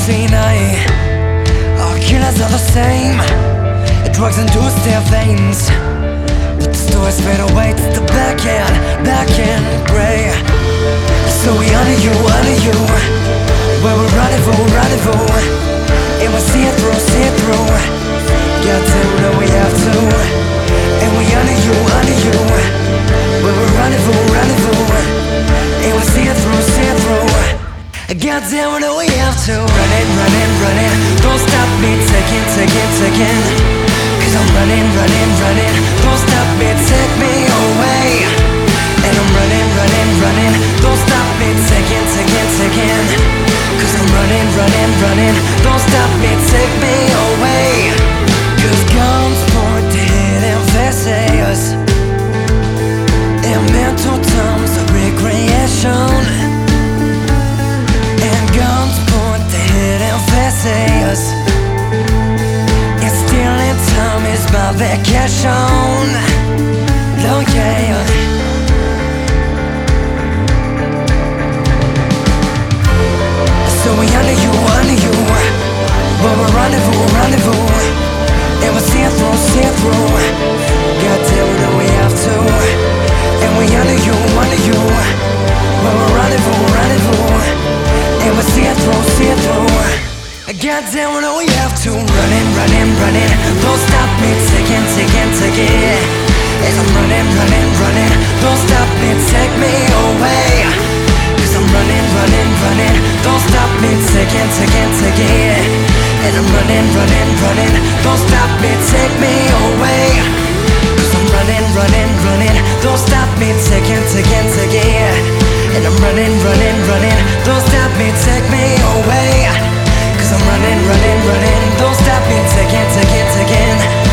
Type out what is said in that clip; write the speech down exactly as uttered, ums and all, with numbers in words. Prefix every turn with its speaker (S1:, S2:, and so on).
S1: empty night. Our killers are the same. Drugs induce their veins, but the stories fade away to the back end, back end gray. So we honor you, honor you. Where we rendezvous, rendezvous, and we see it through, see it through. Goddamn, no, we have to. And we honor you, honor you. Where we rendezvous, rendezvous, and we see it through, see it through. Goddamn, no, we have to. Running, running, running. Don't stop me, taking, taking, taking. Cause I'm running, running, running. Don't stop me, take me away. And I'm running, running, running. Don't stop me, taking, taking, taking. Cause I'm running, running, running. Don't stop me, take me away. Cause guns point to hidden faces, and mental terms of recreation. And guns point to hidden faces, and stealing time is my vacation. Oh yeah. So we honor you, honor you. But we're rendezvous, rendezvous, and we'll see it through, see it through. Goddamn, we know we have to. And we honor you, honor you. But we're rendezvous, rendezvous, and we'll see it through, see it through. Goddamn, we know we have to. Running, running, running. Don't stop me, taking, taking, taking. As I'm running, running, running. Don't stop me, take me away. Cause I'm running, running, running. Don't stop me, taking, taking, taking. And I'm running, running, running. Don't stop me, take me away. Cause I'm running, running, running. Don't stop me, taking, taking, taking. And I'm running, running, running. Don't stop me, take me away. Cause I'm running, running, running. Don't stop me, taking, taking, taking.